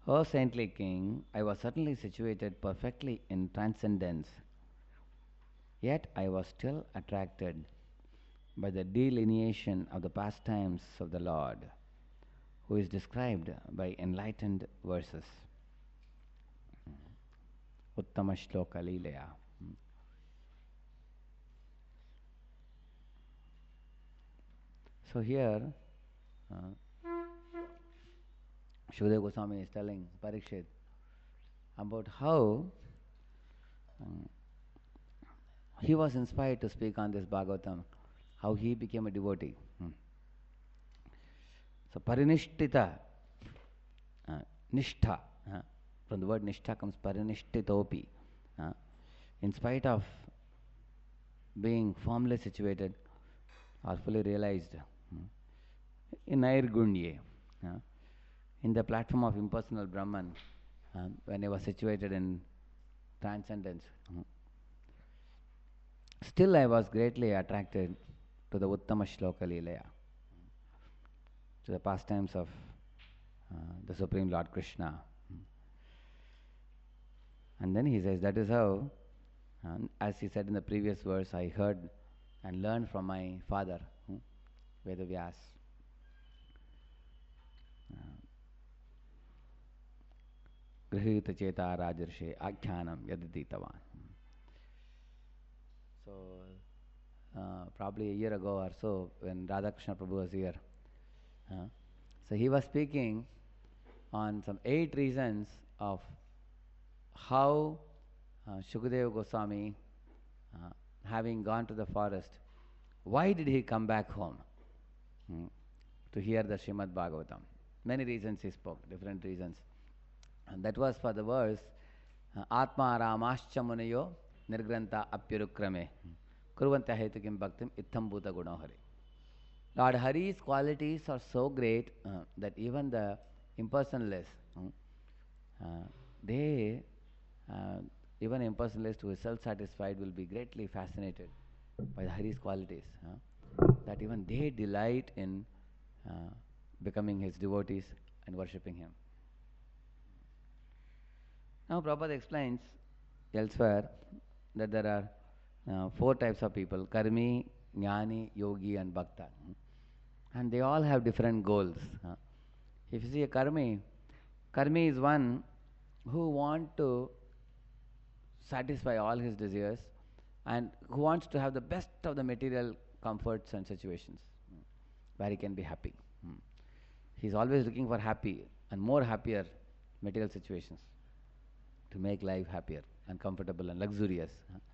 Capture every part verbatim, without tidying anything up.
O saintly king, I was certainly situated perfectly in transcendence, yet I was still attracted by the delineation of the pastimes of the Lord, who is described by enlightened verses. Uttama Shloka Leelaya. So here, uh, Shukadeva Goswami is telling Parikshit about how um, he was inspired to speak on this Bhagavatam, how he became a devotee. Hmm. So Parinishtita, uh, Nishtha, uh, from the word Nishtha comes Parinishtitopi. Uh, in spite of being firmly situated or fully realized hmm, in Nairgunye, uh, in the platform of impersonal Brahman, uh, when he was situated in transcendence, uh, still I was greatly attracted to the Uttama Shloka Leelaya, to the pastimes of uh, the Supreme Lord Krishna. And then he says, that is how, uh, as he said in the previous verse, I heard and learned from my father, hmm, Vedavyas. Grihita Cheta Rajarshe Akhyanam Yadiditavan. So, uh, probably a year ago or so, when Radhakrishna Prabhu was here, uh, so he was speaking on some eight reasons of how uh, Shukadeva Goswami, uh, having gone to the forest, why did he come back home hmm, to hear the Srimad Bhagavatam? Many reasons he spoke, different reasons. And that was for the verse, uh, Atma Ramascha Munayo Nirgranta Apyarukrame Kurvanta Hetukim Bhaktim Itham Bhuta Gunohari. Lord Hari's qualities are so great uh, that even the impersonalists, uh, they, uh, even impersonalist who is self-satisfied will be greatly fascinated by the Hari's qualities. Uh, that even they delight in uh, becoming his devotees and worshipping him. Now Prabhupada explains elsewhere that there are uh, four types of people: karmi, jnani, yogi and bhakta. And they all have different goals. Uh, if you see a karmi, karmi is one who wants to satisfy all his desires and who wants to have the best of the material comforts and situations where he can be happy. Hmm. He is always looking for happy and more happier material situations to make life happier and comfortable and luxurious.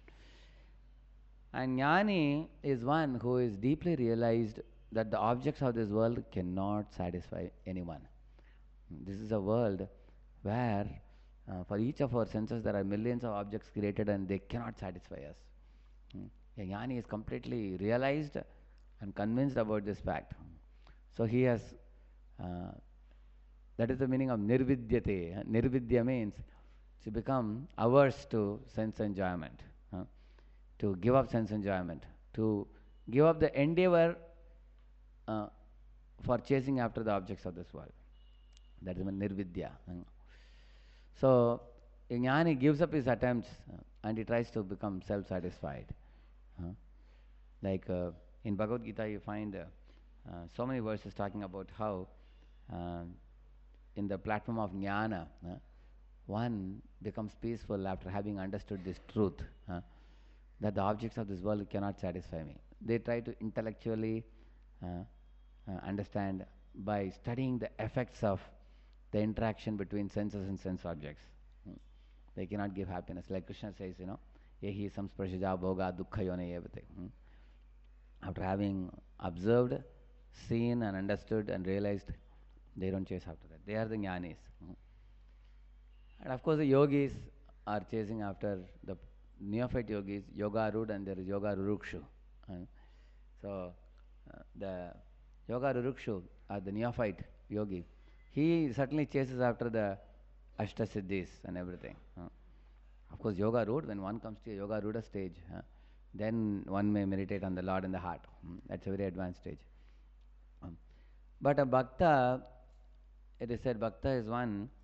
And jnani is one who is deeply realized that the objects of this world cannot satisfy anyone. This is a world where uh, for each of our senses there are millions of objects created and they cannot satisfy us. A jnani is completely realized and convinced about this fact. So he has, uh, that is the meaning of nirvidyate. Nirvidya means to become averse to sense enjoyment, uh, to give up sense enjoyment, to give up the endeavor uh, for chasing after the objects of this world. That is nirvidya. So, a jnani gives up his attempts uh, and he tries to become self-satisfied. Uh, like uh, in Bhagavad Gita, you find uh, uh, so many verses talking about how uh, in the platform of jnana, uh, one becomes peaceful after having understood this truth, uh, that the objects of this world cannot satisfy me. They try to intellectually uh, uh, understand by studying the effects of the interaction between senses and sense objects. Hmm. They cannot give happiness. Like Krishna says, you know, yehi samsparshaja bhoga dukkha yone evate. Hmm. After having observed, seen and understood and realized, they don't chase after that. They are the jnanis. Hmm. And of course the yogis are chasing after the neophyte yogis, yoga arud, and there is yoga rurukshu. Hmm. So uh, the yoga rurukshu, or the neophyte yogi, he certainly chases after the ashtasiddhis and everything. Uh, of course, yoga root, when one comes to a yoga ruda stage, uh, then one may meditate on the Lord in the heart. Mm, that's a very advanced stage. Um, but a bhakta, it is said, bhakta is one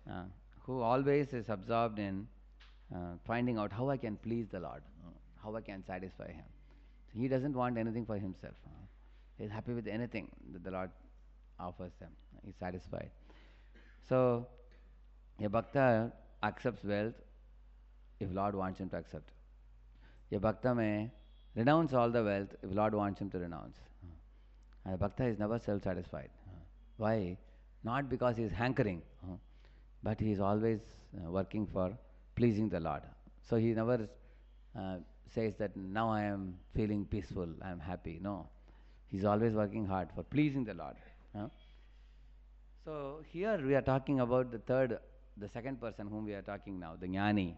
uh, who always is absorbed in uh, finding out how I can please the Lord, uh, how I can satisfy Him. He doesn't want anything for himself. uh, He's happy with anything that the Lord offers him. He's satisfied. So, a bhakta accepts wealth if Lord wants him to accept. A bhakta may renounce all the wealth if Lord wants him to renounce. A bhakta is never self-satisfied. Why? Not because he is hankering, uh, but he is always uh, working for pleasing the Lord. So he never uh, says that now I am feeling peaceful, I am happy. No. He is always working hard for pleasing the Lord. uh. So here we are talking about the third, the second person whom we are talking now, the jnani.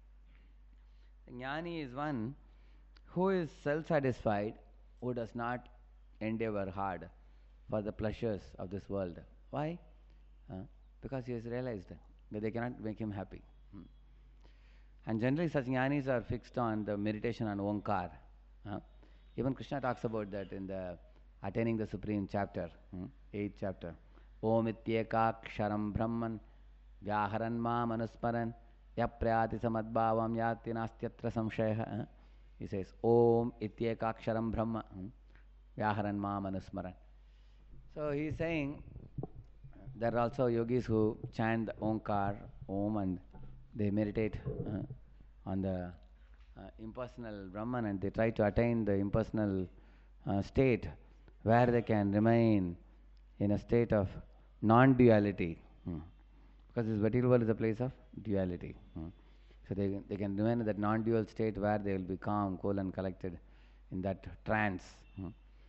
The jnani is one who is self-satisfied, who does not endeavor hard for the pleasures of this world. Why? Uh, because he has realized that they cannot make him happy. Hmm. And generally such jnanis are fixed on the meditation on Omkar. Uh, even Krishna talks about that in the Attaining the Supreme chapter, hmm, eighth chapter. Om ityekaksharam brahman vyaharan ma manusmaran yaprayati samadbhavam yati nastyatra samshayah. Uh, he says, Om ityekaksharam brahma hmm, vyaharan ma manusmaran. So he is saying there are also yogis who chant the Omkar, Om, and they meditate uh, on the uh, impersonal Brahman, and they try to attain the impersonal uh, state where they can remain in a state of non-duality. Hmm. Because this material world is a place of duality. Hmm. So they, they can remain in that non-dual state where they will be calm, cool and collected in that trance. Hmm.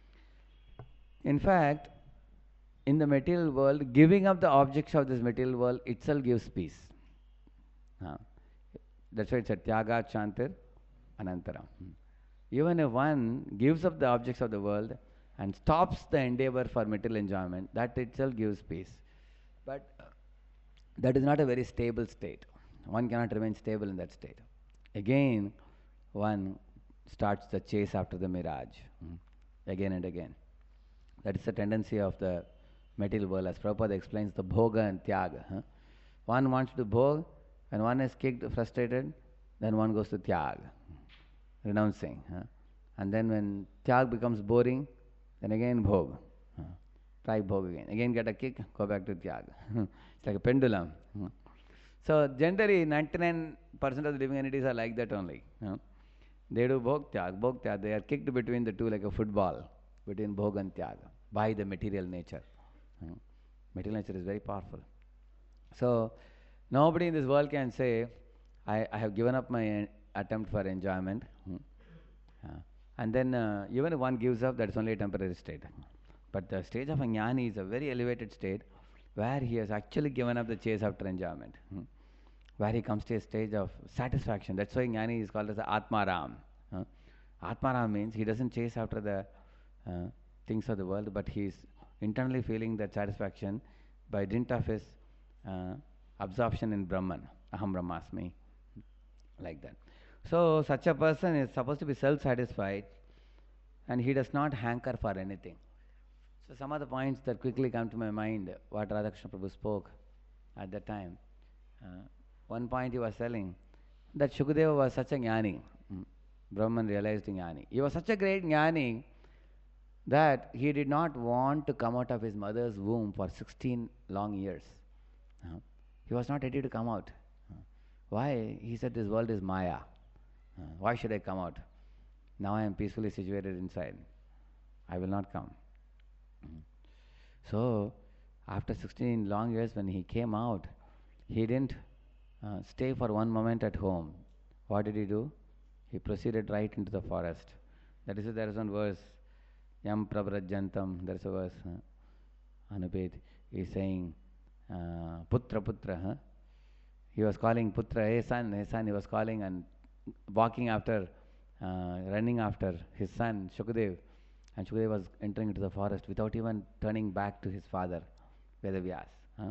In fact, in the material world, giving up the objects of this material world itself gives peace. Uh, that's why it's a tyaga chantir anantaram. Hmm. Even if one gives up the objects of the world and stops the endeavor for material enjoyment, that itself gives peace. But uh, that is not a very stable state. One cannot remain stable in that state. Again, one starts the chase after the mirage, hmm, again and again. That is the tendency of the material world. As Prabhupada explains, the bhoga and tyaga. Huh? One wants to bhog, when one is kicked, frustrated, then one goes to tyag, renouncing. Huh? And then when tyag becomes boring, then again bhog. Huh? Try bhog again. Again get a kick, go back to tyag. It's like a pendulum. Huh? So generally ninety-nine percent of the living entities are like that only. Huh? They do bhog tyag, bhog tyag. They are kicked between the two like a football, between bhog and tyag, by the material nature. Hmm. Material nature is very powerful. So, nobody in this world can say, I, I have given up my uh, attempt for enjoyment. Hmm. Uh, and then, uh, even if one gives up, that is only a temporary state. But the stage of a jnani is a very elevated state where he has actually given up the chase after enjoyment. Hmm. Where he comes to a stage of satisfaction. That's why jnani is called as Atmaram. Uh, Atmaram means he doesn't chase after the uh, things of the world, but he is internally feeling that satisfaction by dint of his uh, absorption in Brahman, Aham Brahmasmi, like that. So such a person is supposed to be self-satisfied and he does not hanker for anything. So some of the points that quickly come to my mind, what Radhakrishna Prabhu spoke at that time. Uh, one point he was telling that Shukadeva was such a jnani, Brahman realized jnani. He was such a great jnani that he did not want to come out of his mother's womb for sixteen long years. Uh, he was not ready to come out. Uh, why? He said, this world is Maya. Uh, why should I come out? Now I am peacefully situated inside. I will not come. Mm. So, after sixteen long years when he came out, he didn't uh, stay for one moment at home. What did he do? He proceeded right into the forest. That is why there is one verse, Yam Prabrajantam, there is a verse, uh, Anupet is saying, uh, Putra, Putra. Huh? He was calling Putra, hey son, hey son, he was calling and walking after, uh, running after his son, Shukadev. And Shukadev was entering into the forest without even turning back to his father, Vedavyas. Huh?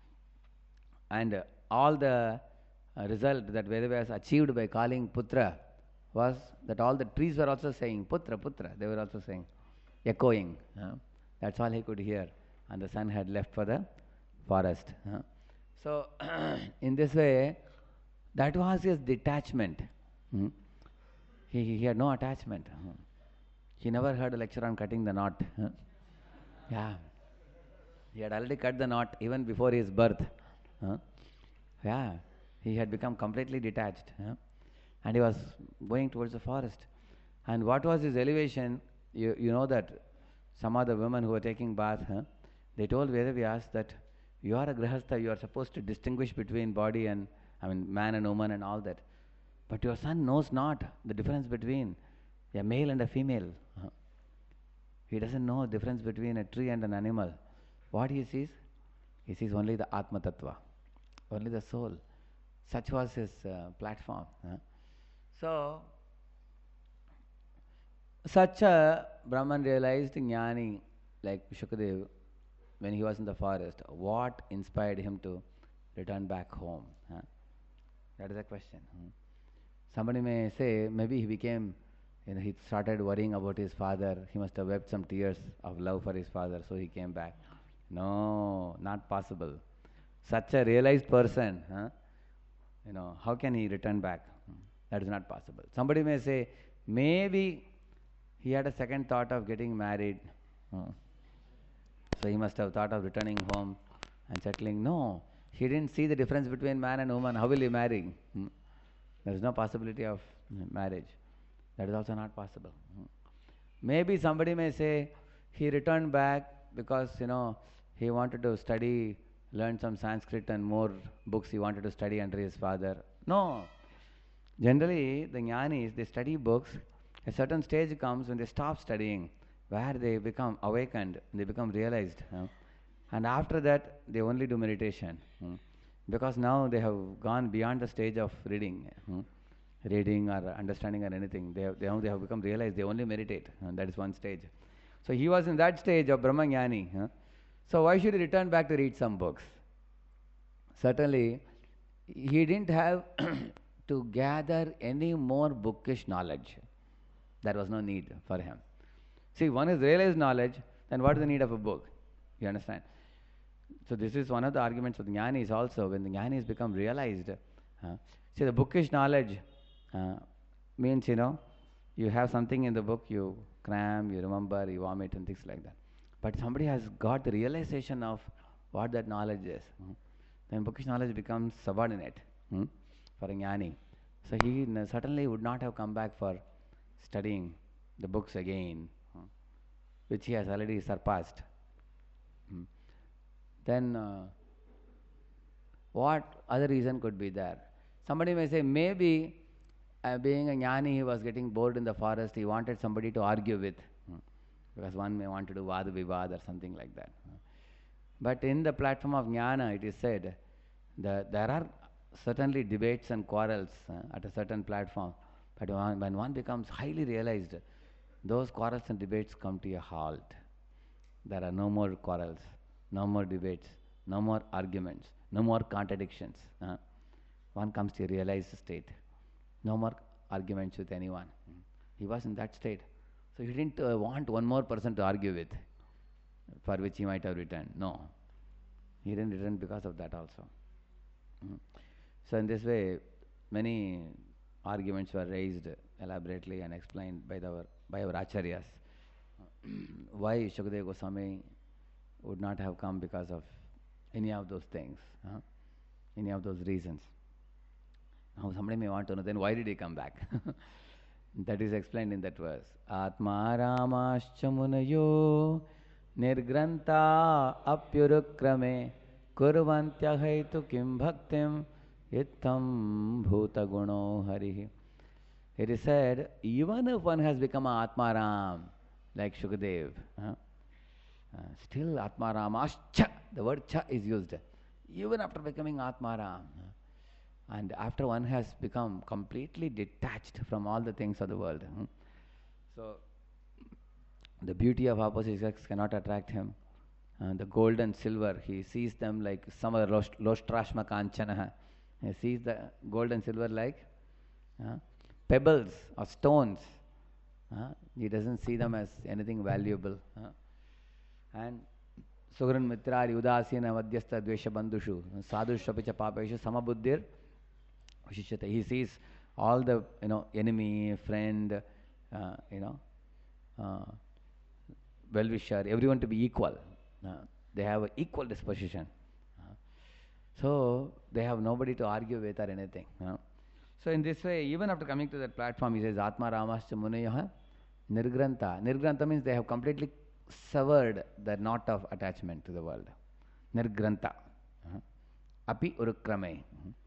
And uh, all the uh, result that Vedavyas achieved by calling Putra was that all the trees were also saying, Putra, Putra, they were also saying, echoing. Uh, that's all he could hear. And the son had left for the forest. Uh. So, in this way, that was his detachment. Hmm. He, he had no attachment. Hmm. He never heard a lecture on cutting the knot. Huh? Yeah. He had already cut the knot even before his birth. Huh? Yeah. He had become completely detached. Huh? And he was going towards the forest. And what was his elevation? You, you know that some of the women who were taking bath, huh? They told Vedavyas that you are a grihastha, you are supposed to distinguish between body and, I mean, man and woman and all that. But your son knows not the difference between a male and a female. Huh? He doesn't know the difference between a tree and an animal. What he sees? He sees only the Atma Tattva, only the soul. Such was his uh, platform. Huh? So, such a Brahman realized Jnani, like Shukadev, when he was in the forest, what inspired him to return back home? Huh? That is the question. Hmm. Somebody may say, maybe he became, you know, he started worrying about his father. He must have wept some tears of love for his father, so he came back. No, not possible. Such a realized person, huh? You know, how can he return back? That is not possible. Somebody may say, maybe he had a second thought of getting married. Hmm. So he must have thought of returning home and settling. No, he didn't see the difference between man and woman. How will he marry? Hmm? There is no possibility of marriage. That is also not possible. Hmm. Maybe somebody may say he returned back because, you know, he wanted to study, learn some Sanskrit and more books he wanted to study under his father. No. Generally, the jnanis, they study books. A certain stage comes when they stop studying, where they become awakened, they become realized. Huh? And after that, they only do meditation. Hmm? Because now they have gone beyond the stage of reading, hmm? reading or understanding or anything. They have, they, have, they have become realized, they only meditate. And that is one stage. So he was in that stage of Brahmajnani. Huh? So why should he return back to read some books? Certainly, he didn't have to gather any more bookish knowledge. There was no need for him. See, one is realized knowledge, then what is the need of a book? You understand? So this is one of the arguments of the jnanis also. When the jnanis become realized, uh, see, the bookish knowledge uh, means, you know, you have something in the book, you cram, you remember, you vomit and things like that. But somebody has got the realization of what that knowledge is. Hmm? Then bookish knowledge becomes subordinate hmm, for a jnani. So he certainly would not have come back for studying the books again, hmm, which he has already surpassed. Hmm. Then uh, what other reason could be there? Somebody may say, maybe uh, being a jnani, he was getting bored in the forest, he wanted somebody to argue with. Hmm. Because one may want to do vada vivad or something like that. But in the platform of jnana, it is said that there are certainly debates and quarrels uh, at a certain platform. But one, when one becomes highly realized, those quarrels and debates come to a halt. There are no more quarrels, no more debates, no more arguments, no more contradictions. Uh, one comes to a realized state. No more arguments with anyone. He was in that state. So he didn't uh, want one more person to argue with, for which he might have returned. No. He didn't return because of that also. Mm. So in this way, many arguments were raised elaborately and explained by, the, by our acharyas. Why Shukadeva Goswami would not have come because of any of those things, huh? Any of those reasons. Now somebody may want to know, then why did he come back? That is explained in that verse. Atma ramascha munayo nirgranta apyurukrame kurvantya haitu kim bhaktim ittam bhuta guno harihi. It is said, even if one has become a Atmaram, like Shukadev, huh? uh, still Atmaram, ascha, the word cha is used, even after becoming Atmaram. And after one has become completely detached from all the things of the world. Hmm? So, the beauty of opposite sex cannot attract him. Uh, the gold and silver, he sees them like some other loshtrashma kanchana. He sees the gold and silver like uh, pebbles or stones. Uh, he doesn't see them as anything valuable. Uh, and Sugran mitrari udasina madhyastha dvesha bandhushu sadhushapicha papeshu samabuddhir vishishyate. He sees all the, you know, enemy, friend, uh, you know, uh, well-wisher, everyone to be equal. Uh, they have an equal disposition. Uh, so they have nobody to argue with or anything. You know. So in this way, even after coming to that platform, he says, Atma Ramascha Munayaha Nirgranta. Nirgranta means they have completely severed the knot of attachment to the world. Nirgranta. Uh, Api Urukrame.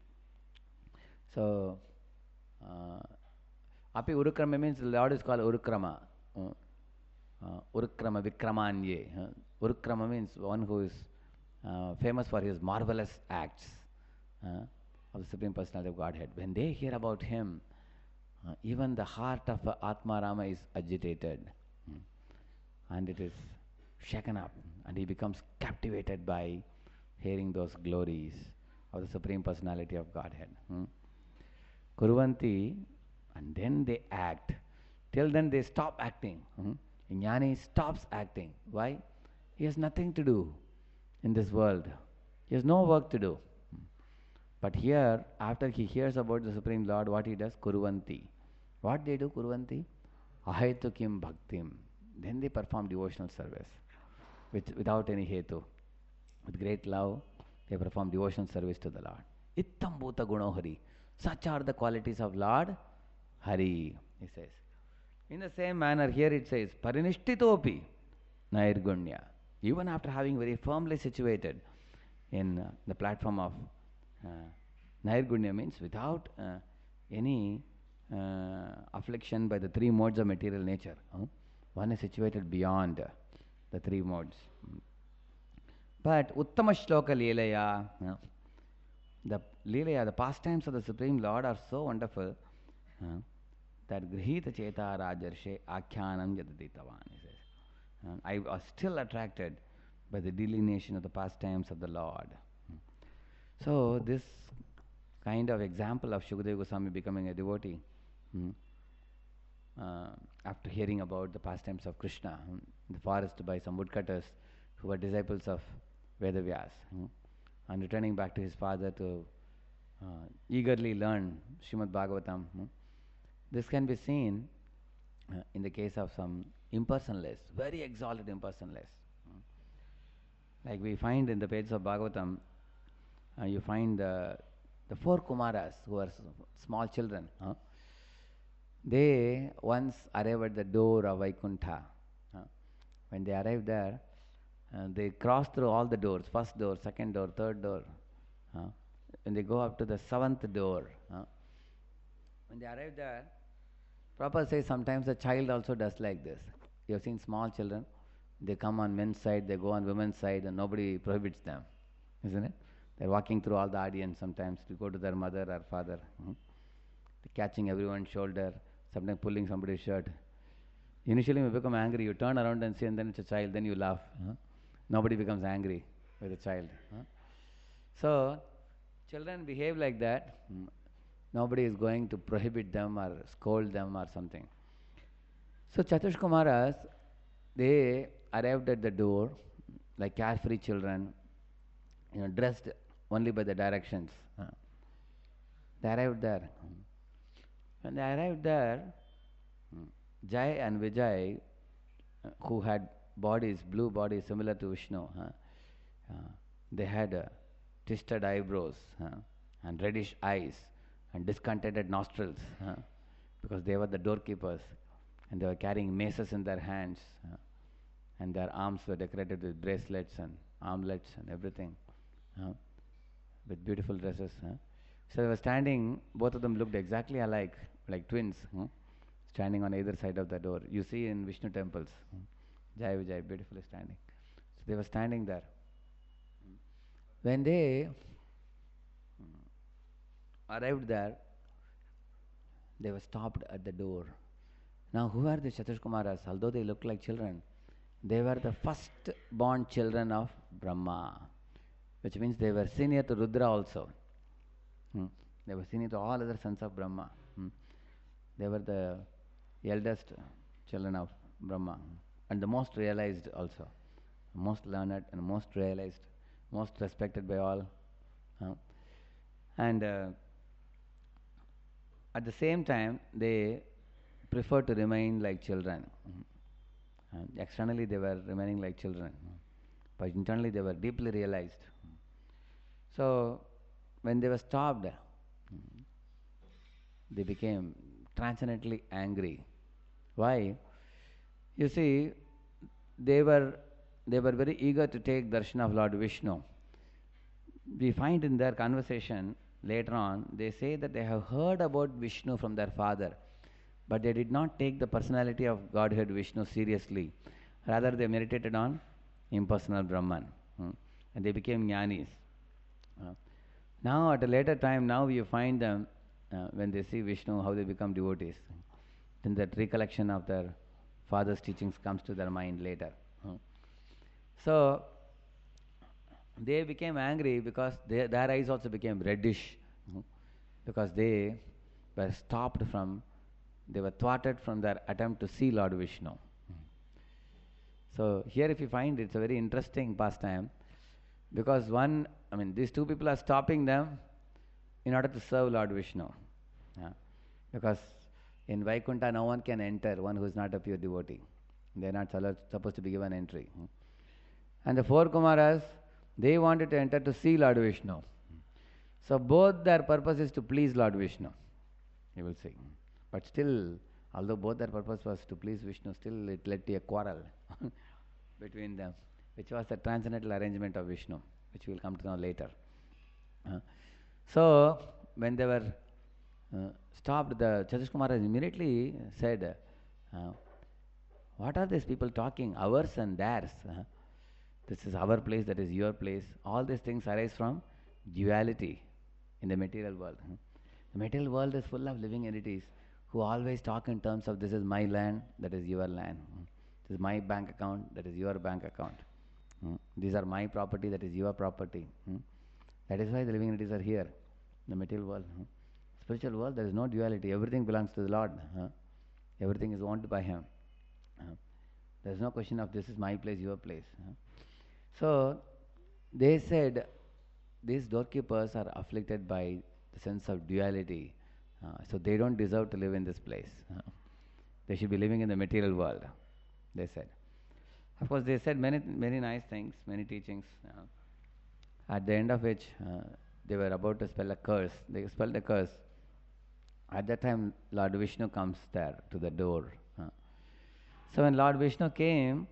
So, uh, Api Urukrama means the Lord is called Urukrama. Uh, uh, Urukrama Vikramanye. Uh, Urukrama means one who is uh, famous for his marvelous acts uh, of the Supreme Personality of Godhead. When they hear about him, uh, even the heart of uh, Atma Rama is agitated mm, and it is shaken up, and he becomes captivated by hearing those glories of the Supreme Personality of Godhead. Mm. Kuruvanti, and then they act. Till then they stop acting. Hmm? Jnani stops acting. Why? He has nothing to do in this world. He has no work to do. But here, after he hears about the Supreme Lord, what he does? Kuruvanti. What they do, Kuruvanti? Ahetukim bhaktim. Then they perform devotional service with, without any hetu. With great love, they perform devotional service to the Lord. Ittam bhuta gunohari. Such are the qualities of Lord Hari, he says. In the same manner, here it says, Parinishtitopi Nairgunya. Even after having very firmly situated in uh, the platform of uh, Nairgunya, means without uh, any uh, affliction by the three modes of material nature. Huh? One is situated beyond uh, the three modes. But Uttama Shloka Leelaya, uh, the Leelaya, the pastimes of the Supreme Lord are so wonderful uh, that Grihita Cheta Rajarshe Akhyanam Jadaditavan, he says. Uh, I was still attracted by the delineation of the pastimes of the Lord. So this kind of example of Shukadeva Goswami becoming a devotee hmm, uh, after hearing about the pastimes of Krishna hmm, in the forest by some woodcutters who were disciples of Vedavyas hmm, and returning back to his father to uh, eagerly learn Srimad Bhagavatam. Hmm. This can be seen uh, in the case of some impersonalists, very exalted impersonalists. Hmm. Like we find in the pages of Bhagavatam, uh, you find uh, the four Kumaras who are small children. Huh? They once arrived at the door of Vaikuntha. Huh? When they arrived there, uh, they cross through all the doors, first door, second door, third door. Huh? When they go up to the seventh door, huh? When they arrive there, Prabhupada says sometimes a child also does like this. You have seen small children, they come on men's side, they go on women's side, and nobody prohibits them, isn't it? They're walking through all the audience sometimes to go to their mother or father, hmm? catching everyone's shoulder, sometimes pulling somebody's shirt. Initially you become angry, you turn around and see, and then it's a child, then you laugh. Huh? Nobody becomes angry with a child. Huh? So, children behave like that. Hmm. Nobody is going to prohibit them or scold them or something. So Chatush Kumaras, they arrived at the door like carefree children, you know, dressed only by the directions. Uh, they arrived there. When they arrived there, Jai and Vijay, uh, who had bodies, blue bodies similar to Vishnu, uh, uh, they had uh, twisted eyebrows uh, and reddish eyes and discontented nostrils, uh, because they were the doorkeepers, and they were carrying maces in their hands, uh, and their arms were decorated with bracelets and armlets and everything, uh, with beautiful dresses. Uh. So they were standing, both of them looked exactly alike, like twins, uh, standing on either side of the door. You see in Vishnu temples, uh, Jai Vijay beautifully standing. So they were standing there. When they arrived there, they were stopped at the door. Now, who are the Chatush Kumaras? Although they look like children, they were the first born children of Brahma, which means they were senior to Rudra also. Hmm. They were senior to all other sons of Brahma. Hmm. They were the eldest children of Brahma and the most realized also. most learned and most realized, most respected by all. Uh, and uh, at the same time, they prefer to remain like children. Mm. And externally, they were remaining like children, but internally, they were deeply realized. So, when they were stopped, they became transcendently angry. Why? You see, they were they were very eager to take darshan of Lord Vishnu. We find in their conversation later on, they say that they have heard about Vishnu from their father, but they did not take the personality of Godhead Vishnu seriously. Rather, they meditated on impersonal Brahman, hmm, and they became jnanis. Uh, now, at a later time, now you find them uh, when they see Vishnu, how they become devotees. Then that recollection of their father's teachings comes to their mind later. Hmm. So, they became angry because they, their eyes also became reddish, mhm, because they were stopped from, they were thwarted from their attempt to see Lord Vishnu. Mhm. So here if you find, it's a very interesting pastime, because one, I mean, these two people are stopping them in order to serve Lord Vishnu. Yeah. Because in Vaikuntha no one can enter, one who is not a pure devotee. They are not supposed to be given entry. Hmm. And the four Kumaras, they wanted to enter to see Lord Vishnu. So both their purpose is to please Lord Vishnu, you will see. But still, although both their purpose was to please Vishnu, still it led to a quarrel between them, which was the transcendental arrangement of Vishnu, which we will come to know later. Uh, so, when they were uh, stopped, the Chatuskumara immediately said, uh, what are these people talking? Ours and theirs. Uh, this is our place, that is your place. All these things arise from duality in the material world. The material world is full of living entities who always talk in terms of this is my land, that is your land. This is my bank account, that is your bank account. These are my property, that is your property. That is why the living entities are here, the material world. Spiritual world, there is no duality. Everything belongs to the Lord. Everything is owned by Him. There is no question of this is my place, your place. So, they said these doorkeepers are afflicted by the sense of duality, uh, so they don't deserve to live in this place. Uh, they should be living in the material world, they said. Of course, they said many, many nice things, many teachings, uh, at the end of which uh, they were about to spell a curse. They spelled a curse. At that time, Lord Vishnu comes there to the door. Uh. So when Lord Vishnu came,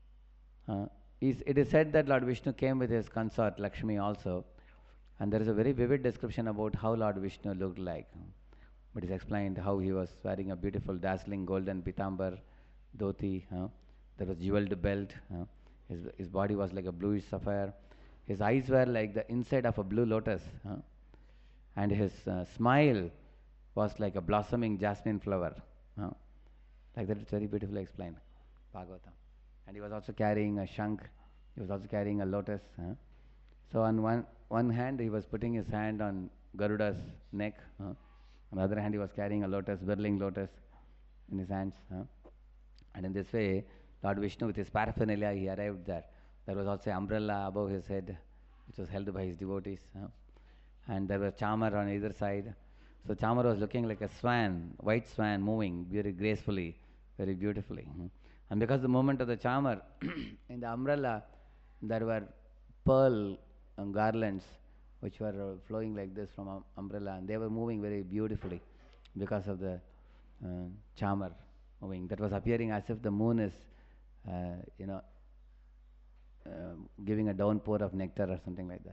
uh, it is said that Lord Vishnu came with his consort Lakshmi also, and there is a very vivid description about how Lord Vishnu looked like. It is explained how he was wearing a beautiful dazzling golden pitambar, dhoti, uh, there was jeweled belt, uh, his, his body was like a bluish sapphire, his eyes were like the inside of a blue lotus, uh, and his uh, smile was like a blossoming jasmine flower. Uh, like that, it's very beautifully explained, Bhagavatam. And he was also carrying a shankh, he was also carrying a lotus. Uh. So on one, one hand he was putting his hand on Garuda's neck, uh. on the other hand he was carrying a lotus, whirling lotus in his hands. Uh. And in this way, Lord Vishnu with his paraphernalia, he arrived there. There was also an umbrella above his head, which was held by his devotees. Uh. And there was Chamar on either side. So Chamar was looking like a swan, white swan moving very gracefully, very beautifully. Uh. And because the movement of the Chamar, in the umbrella, there were pearl um, garlands which were uh, flowing like this from um, umbrella, and they were moving very beautifully because of the uh, Chamar moving. That was appearing as if the moon is, uh, you know, uh, giving a downpour of nectar or something like that.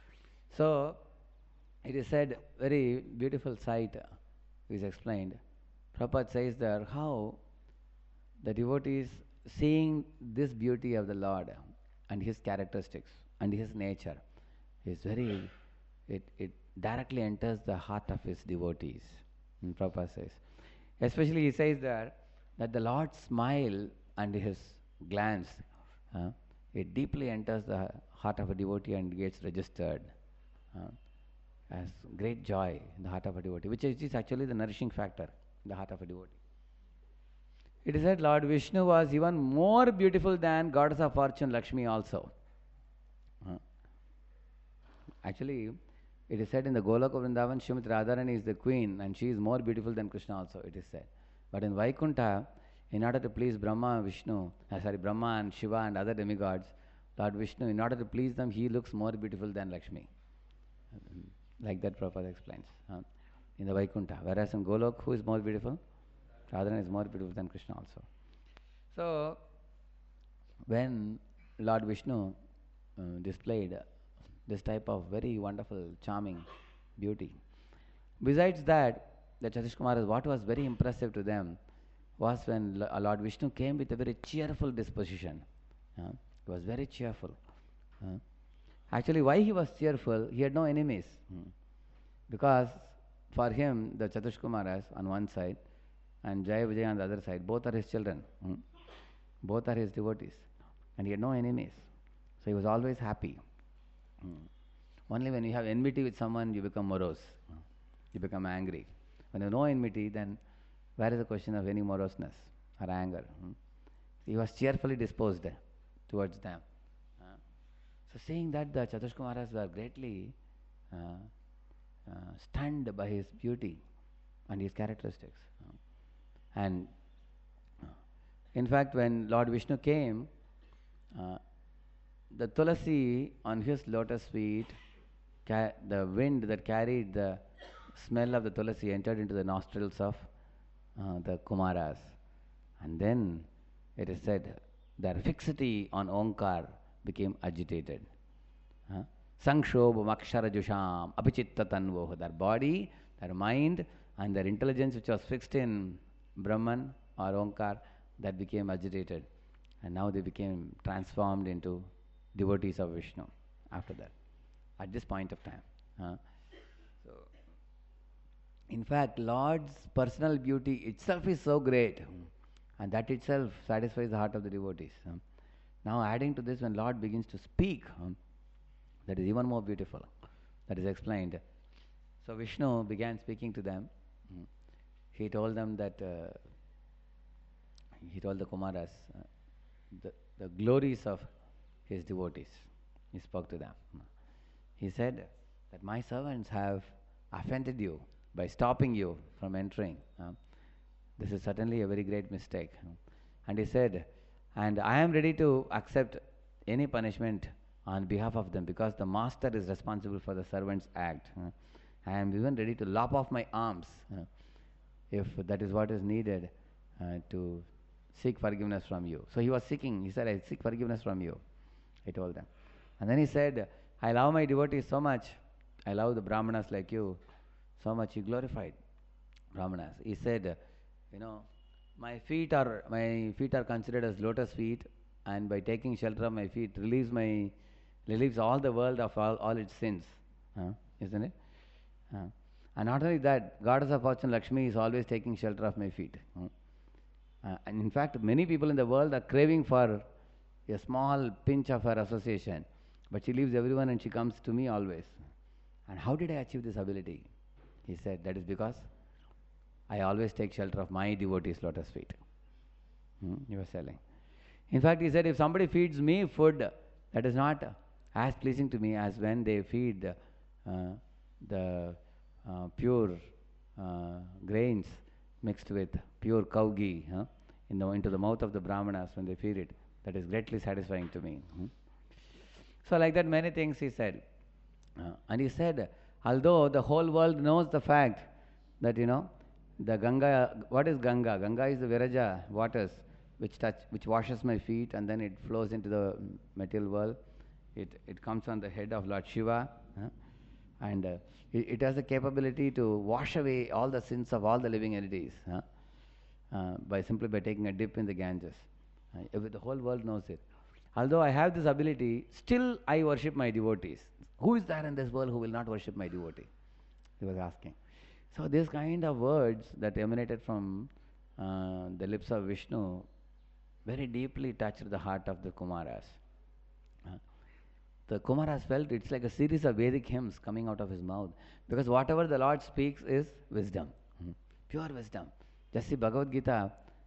So, it is said, very beautiful sight is explained. Prabhupada says there how the devotees seeing this beauty of the Lord and His characteristics and His nature is very, it, it directly enters the heart of His devotees. And Prabhupada says, especially he says there that the Lord's smile and His glance, uh, it deeply enters the heart of a devotee and gets registered uh, as great joy in the heart of a devotee, which is, is actually the nourishing factor in the heart of a devotee. It is said Lord Vishnu was even more beautiful than goddess of fortune Lakshmi also. Uh, Actually, it is said in the Goloka Vrindavan, Srimati Radharani is the queen and she is more beautiful than Krishna also, it is said. But in Vaikuntha, in order to please Brahma, Vishnu, uh, sorry, Brahma and Shiva and other demigods, Lord Vishnu, in order to please them, he looks more beautiful than Lakshmi. Like that Prabhupada explains. Uh, in the Vaikuntha. Whereas in Golok, who is more beautiful? Radharani is more beautiful than Krishna also. So, when Lord Vishnu uh, displayed this type of very wonderful, charming beauty. Besides that, the Chatishkumaras, what was very impressive to them was when Lord Vishnu came with a very cheerful disposition. Uh, he was very cheerful. Uh, actually, why he was cheerful? He had no enemies. Hmm. Because for him, the Chatishkumaras on one side and Jaya Vijaya on the other side, both are his children. Hmm. Both are his devotees. And he had no enemies. So he was always happy. Hmm. Only when you have enmity with someone, you become morose. Hmm. You become angry. When you have no enmity, then where is the question of any moroseness or anger? Hmm. He was cheerfully disposed towards them. Uh, so seeing that, the Chatishkumaras were greatly uh, uh, stunned by his beauty and his characteristics. Uh, and uh, in fact, when Lord Vishnu came, uh, the tulasi on his lotus feet, ca- the wind that carried the smell of the tulasi entered into the nostrils of uh, the Kumaras. And then it is said their fixity on Omkar became agitated. Sankshobham akshara jusham apichitta tanvoh. Their body, their mind, and their intelligence, which was fixed in Brahman or Omkar, that became agitated. And now they became transformed into devotees of Vishnu after that, at this point of time. Uh, so, in fact, Lord's personal beauty itself is so great, and that itself satisfies the heart of the devotees. Um, now, adding to this, when Lord begins to speak, um, that is even more beautiful. That is explained. So, Vishnu began speaking to them. Um, he told them that, uh, he told the Kumaras uh, the, the glories of his devotees. He spoke to them. He said that my servants have offended you by stopping you from entering. Uh, this is certainly a very great mistake. And he said, and I am ready to accept any punishment on behalf of them because the master is responsible for the servant's act. Uh, I am even ready to lop off my arms uh, if that is what is needed uh, to seek forgiveness from you. So he was seeking, he said, I seek forgiveness from you. He told them. And then he said, I love my devotees so much. I love the Brahmanas like you so much. He glorified Brahmanas. He said, you know, my feet are my feet are considered as lotus feet, and by taking shelter of my feet relieves my relieves all the world of all, all its sins. Huh? Isn't it? Huh? And not only that, Goddess of Fortune Lakshmi is always taking shelter of my feet. Huh? Uh, and in fact, many people in the world are craving for a small pinch of her association, but she leaves everyone and she comes to me always. And how did I achieve this ability? He said, that is because I always take shelter of my devotees' lotus feet. Hmm? He was telling. In fact, he said, if somebody feeds me food that is not as pleasing to me as when they feed uh, the uh, pure uh, grains mixed with pure cow ghee huh, in the, into the mouth of the Brahmanas when they feed it, that is greatly satisfying to me. Hmm? So like that many things he said. Uh, and he said, although the whole world knows the fact that, you know, the Ganga, what is Ganga? Ganga is the Viraja waters which touch, which washes my feet and then it flows into the material world. It, it comes on the head of Lord Shiva. Huh? And uh, it, it has the capability to wash away all the sins of all the living entities huh? uh, by simply by taking a dip in the Ganges. Uh, the whole world knows it. Although I have this ability, still I worship my devotees. Who is there in this world who will not worship my devotee? He was asking. So this kind of words that emanated from uh, the lips of Vishnu very deeply touched the heart of the Kumaras. Uh, the Kumaras felt it's like a series of Vedic hymns coming out of his mouth, because whatever the Lord speaks is wisdom, hmm, pure wisdom. Just see Bhagavad Gita,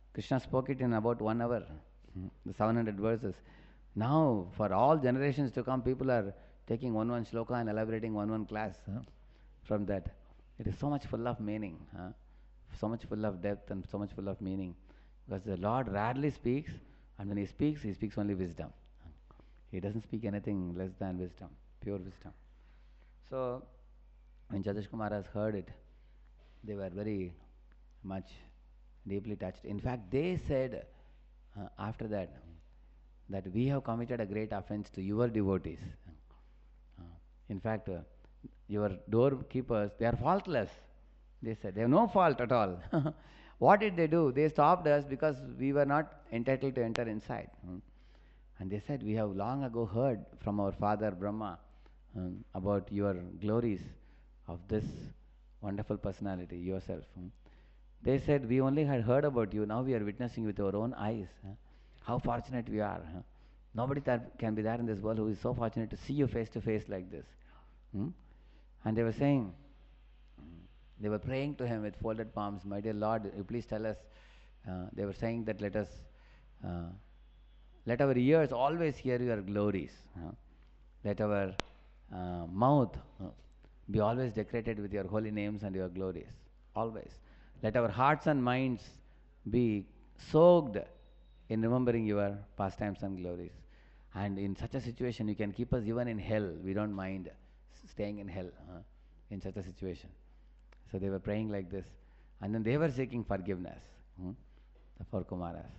Krishna spoke it in about one hour, mm, the seven hundred verses. Now, for all generations to come, people are taking one one shloka and elaborating one one class huh, from that. It is so much full of meaning, huh, so much full of depth and so much full of meaning. Because the Lord rarely speaks, and when He speaks, He speaks only wisdom. He doesn't speak anything less than wisdom, pure wisdom. So, when Jatish Kumar has heard it, they were very much deeply touched. In fact, they said uh, after that that we have committed a great offense to your devotees. Uh, in fact, uh, your doorkeepers, they are faultless. They said they have no fault at all. What did they do? They stopped us because we were not entitled to enter inside. Hmm. And they said, we have long ago heard from our father Brahma um, about your glories of this wonderful personality, yourself. Hmm. They said, we only had heard about you, now we are witnessing with our own eyes. Huh? How fortunate we are. Huh? Nobody that can be there in this world who is so fortunate to see you face to face like this. Hmm? And they were saying, they were praying to him with folded palms, my dear Lord, you please tell us. Uh, they were saying that let us, uh, let our ears always hear your glories. Uh, let our uh, mouth uh, be always decorated with your holy names and your glories. Always. Let our hearts and minds be soaked in remembering your pastimes and glories. And in such a situation, you can keep us even in hell. We don't mind staying in hell uh, in such a situation. So they were praying like this. And then they were seeking forgiveness, hmm, the four Kumaras.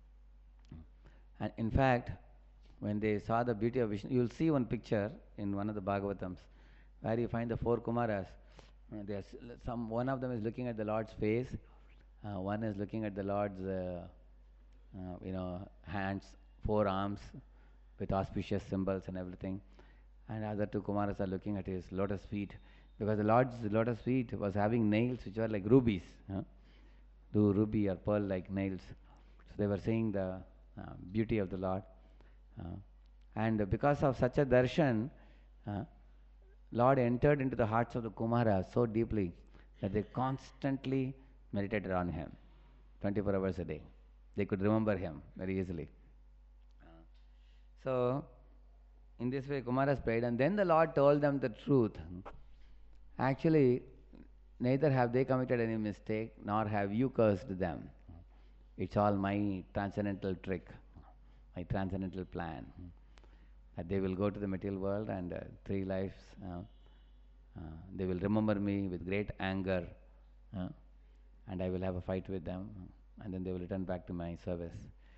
And in fact, when they saw the beauty of Vishnu, you will see one picture in one of the Bhagavatams where you find the four Kumaras. Uh, there's some, one of them is looking at the Lord's face, uh, one is looking at the Lord's uh, uh, you know, hands, four arms with auspicious symbols and everything. And other two Kumaras are looking at his lotus feet. Because the Lord's lotus feet was having nails which were like rubies, huh? Do ruby or pearl like nails. So they were seeing the uh, beauty of the Lord. Uh, and because of such a darshan, uh, Lord entered into the hearts of the Kumaras so deeply that they constantly meditated on Him twenty-four hours a day. They could remember Him very easily. Uh, so, in this way, Kumaras prayed, and then the Lord told them the truth. Actually, neither have they committed any mistake, nor have you cursed them. It's all my transcendental trick, my transcendental plan. That they will go to the material world and uh, three lives, uh, uh, they will remember me with great anger, uh, and I will have a fight with them, and then they will return back to my service.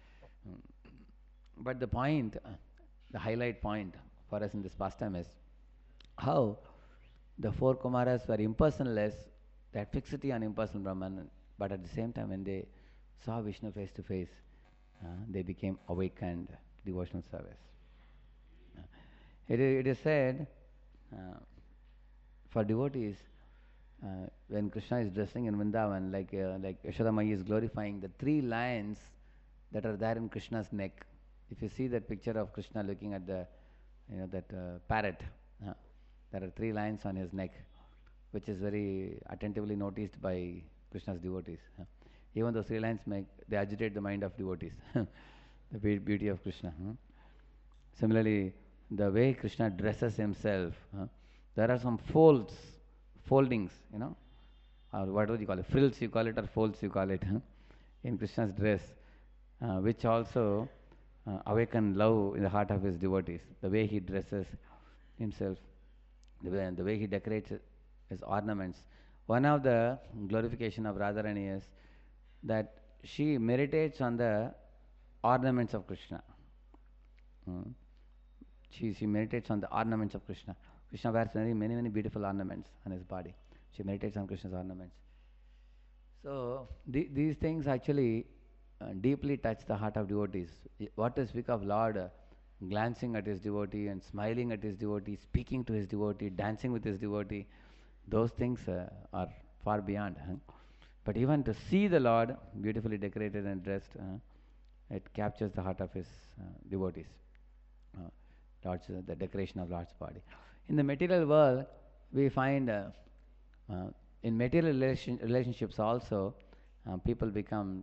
But the point, uh, the highlight point for us in this pastime is how the four Kumaras were impersonless, they had fixity on impersonal Brahman, but at the same time when they saw Vishnu face to face, uh, they became awakened to devotional service. Uh, it, is, it is said uh, for devotees, uh, when Krishna is dressing in Vrindavan, like, uh, like Yashoda Mai is glorifying the three lions that are there in Krishna's neck. If you see that picture of Krishna looking at the, you know, that uh, parrot, uh, there are three lions on his neck, which is very attentively noticed by Krishna's devotees. Even those three lions make, they agitate the mind of devotees. The beauty of Krishna. Similarly, the way Krishna dresses himself, there are some folds, foldings, you know, or what do you call it, frills you call it, or folds you call it, in Krishna's dress, uh, which also uh, awaken love in the heart of his devotees. The way he dresses himself, the way, the way he decorates his ornaments. One of the glorification of Radharani is that she meditates on the ornaments of Krishna. Hmm. She, she meditates on the ornaments of Krishna. Krishna wears many, many, many beautiful ornaments on his body. She meditates on Krishna's ornaments. So, the, these things actually uh, deeply touch the heart of devotees. What to speak of Lord uh, glancing at his devotee and smiling at his devotee, speaking to his devotee, dancing with his devotee, those things uh, are far beyond. Huh? But even to see the Lord beautifully decorated and dressed, uh, it captures the heart of his uh, devotees. Uh, Lord's, uh, the decoration of Lord's body. In the material world, we find uh, uh, in material relation, relationships also, uh, people become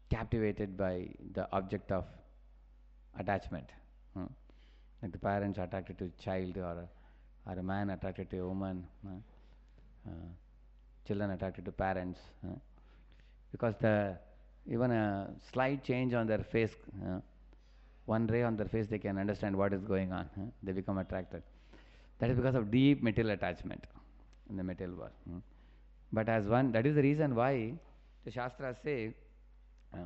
captivated by the object of attachment. Hmm. Like the parents are attracted to a child, or a, or a man attracted to a woman, uh, uh, children attracted to parents, uh, because the even a slight change on their face, uh, one ray on their face, they can understand what is going on. Uh, they become attracted. That is because of deep material attachment in the material world. Hmm. But as one, that is the reason why the Shastras say uh,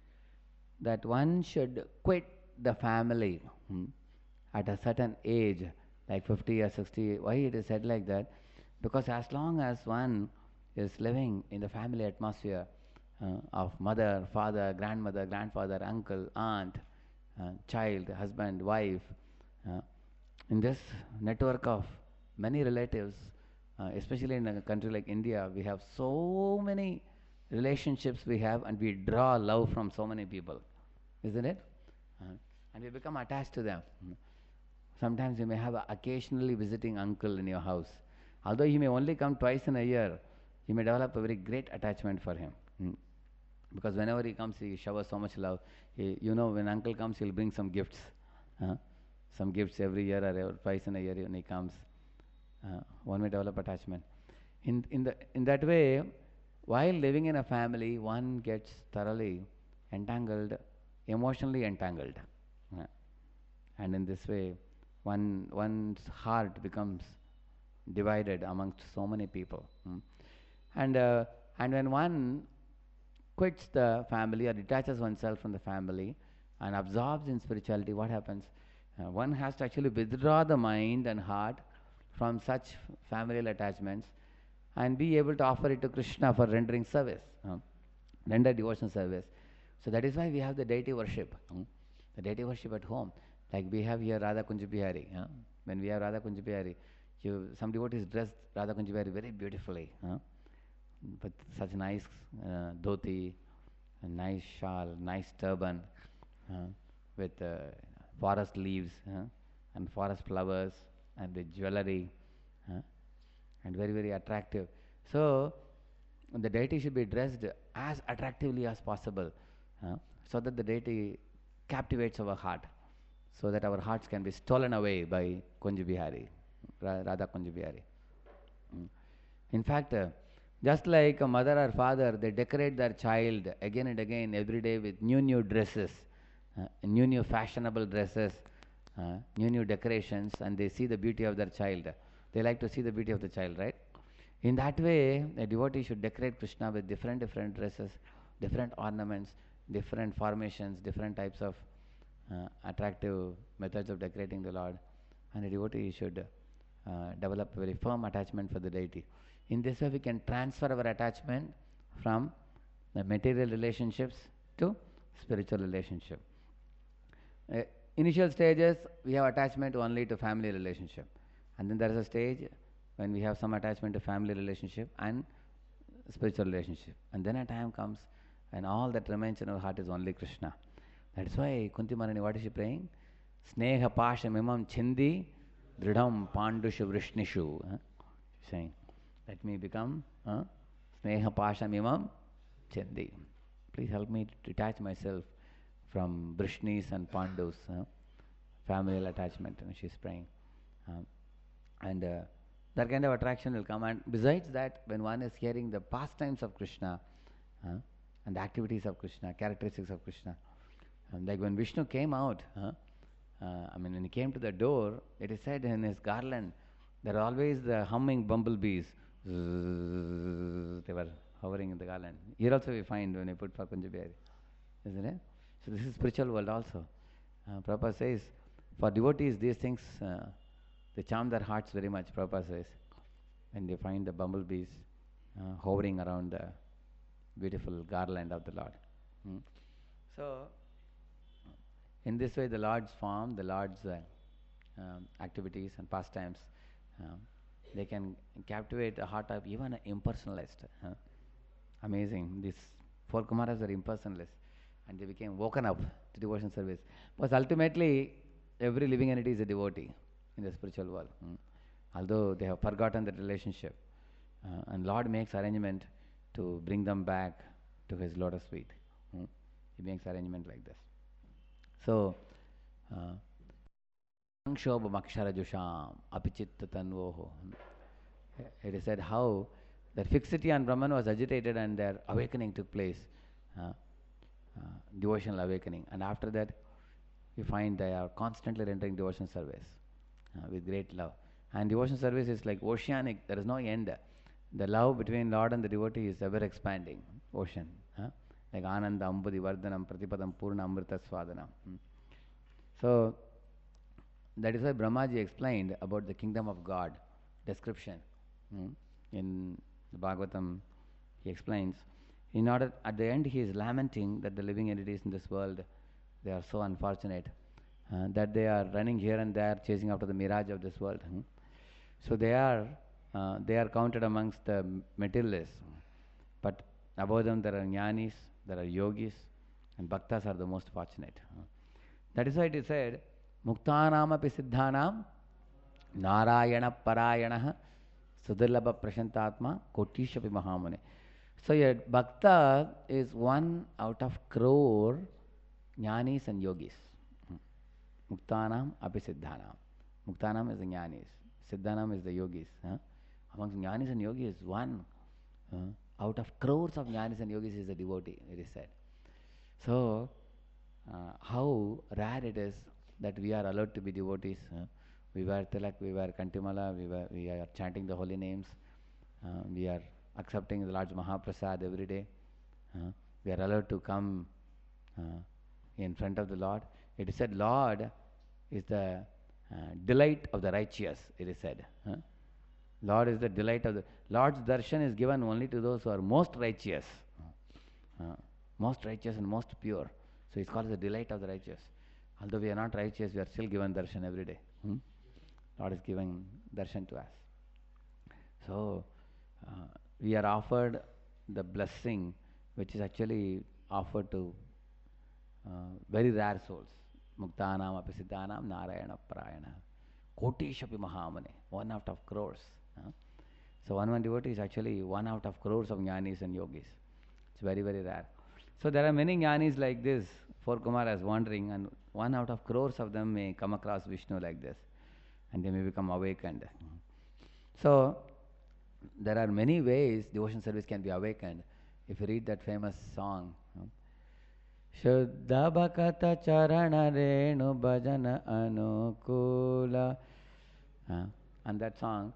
that one should quit the family hmm, at a certain age, like fifty or sixty. Why it is said like that? Because as long as one is living in the family atmosphere uh, of mother, father, grandmother, grandfather, uncle, aunt, uh, child, husband, wife, uh, in this network of many relatives, uh, especially in a country like India, we have so many relationships we have, and we draw love from so many people, isn't it? Uh, and we become attached to them. Sometimes you may have a occasionally visiting uncle in your house. Although he may only come twice in a year, you may develop a very great attachment for him. Mm. Because whenever he comes, he showers so much love. He, you know, when uncle comes, he'll bring some gifts. Uh, some gifts every year, or twice in a year when he comes. Uh, one may develop attachment. In, in, the, in that way, while living in a family, one gets thoroughly entangled, emotionally entangled. Uh, and in this way, one, one's heart becomes divided amongst so many people. Mm. And, uh, and when one quits the family or detaches oneself from the family and absorbs in spirituality, what happens? Uh, one has to actually withdraw the mind and heart from such familial attachments and be able to offer it to Krishna for rendering service, uh, render devotional service. So that is why we have the deity worship, uh, the deity worship at home. Like we have here Radha Kunj Bihari. Uh, when we have Radha Kunj Bihari, you, some devotees dress Radha Kunj Bihari very beautifully, uh, with such nice uh, dhoti, a nice shawl, nice turban, uh, with uh, forest leaves uh, and forest flowers, and with jewelry, uh, and very, very attractive. So, the deity should be dressed as attractively as possible, uh, so that the deity captivates our heart, so that our hearts can be stolen away by Kunj Bihari, Radha Kunj Bihari. Mm. In fact, uh, just like a mother or father, they decorate their child again and again every day with new, new dresses, uh, new, new fashionable dresses, uh, new, new decorations, and they see the beauty of their child. They like to see the beauty of the child, right? In that way, a devotee should decorate Krishna with different, different dresses, different ornaments, different formations, different types of uh, attractive methods of decorating the Lord. And a devotee should uh, develop a very firm attachment for the deity. In this way, we can transfer our attachment from the material relationships to spiritual relationship. Uh, initial stages, we have attachment only to family relationship. And then there is a stage when we have some attachment to family relationship and spiritual relationship. And then a time comes when all that remains in our heart is only Krishna. That's why Kunti Maharani, what is she praying? Sneha Pasham Imam Chindi Dridham Pandushu Vrishnishu. Huh? Saying, let me become uh, Sneha Pasham Imam Chindi. Please help me to detach myself from Vrishnis and Pandus, uh, familial attachment. And she's praying. Um, and uh, that kind of attraction will come. And besides that, when one is hearing the pastimes of Krishna uh, and the activities of Krishna, characteristics of Krishna, um, like when Vishnu came out, uh, uh, I mean, when he came to the door, it is said in his garland, there are always the humming bumblebees. Zzz, they were hovering in the garland. Here also we find when we put for Kunj Bihari, isn't it? So this is spiritual world also. Uh, Prabhupada says, for devotees, these things, uh, they charm their hearts very much, Prabhupada says, when they find the bumblebees uh, hovering around the beautiful garland of the Lord. Hmm. So, in this way, the Lord's form, the Lord's uh, um, activities and pastimes, um, they can captivate the heart of even an impersonalist. Uh, amazing. These four Kumaras are impersonalists, and they became woken up to devotion service. Because ultimately, every living entity is a devotee in the spiritual world. Mm. Although they have forgotten that relationship, uh, and Lord makes arrangement to bring them back to His lotus feet. Mm. He makes arrangement like this. So, uh, Shobhamaksharajusham apichitta tanvoho. It is said how that fixity on Brahman was agitated and their awakening took place, uh, uh, devotional awakening. And after that, we find they are constantly rendering devotional service uh, with great love. And devotional service is like oceanic, there is no end. The love between Lord and the devotee is ever expanding, ocean. Huh? Like Ananda Ambudi Vardhanam Pratipadam Purna Amrita Swadanam. Hmm. So, that is why Brahmaji explained about the kingdom of God description. Hmm. In the Bhagavatam, he explains, in order, at the end, he is lamenting that the living entities in this world, they are so unfortunate, uh, that they are running here and there, chasing after the mirage of this world. Hmm. So they are, uh, they are counted amongst the materialists. But above them, there are jnanis, there are yogis, and bhaktas are the most fortunate. Uh. That is why it is said, Muktanam api siddhanam Narayana Parayanaha Sudurlabha Prashantatma Kotishapi Mahamune. So a bhakta is one out of crore jnanis and yogis. Muktanam api siddhanam. Muktanam is the jnanis. Siddhanam is the yogis. Huh? Amongst jnanis and yogis, one uh, out of crores of jnanis and yogis is a devotee, it is said. So, uh, how rare it is that we are allowed to be devotees. Huh? We wear tilak, we wear kantimala, we, were, we are chanting the holy names, uh, we are accepting the Lord's Mahaprasad every day. Uh, we are allowed to come uh, in front of the Lord. It is said, Lord is the uh, delight of the righteous, it is said. Huh? Lord is the delight of the... Lord's darshan is given only to those who are most righteous. Uh, most righteous and most pure. So it's called the delight of the righteous. Although we are not righteous, we are still given darshan every day. Hmm? Lord is giving darshan to us. So, uh, we are offered the blessing which is actually offered to uh, very rare souls. Muktanam api siddhanam Narayana Parayana Kotishapi Mahamane. One out of crores. Huh? So one one devotee is actually one out of crores of jnanis and yogis. It's very, very rare. So there are many jnanis like this, four Kumaras wandering, and one out of crores of them may come across Vishnu like this, and they may become awakened. So there are many ways devotion service can be awakened. If you read that famous song, Shuddha Bhakata Charana Renu Bhajana Anukula, uh, and that song,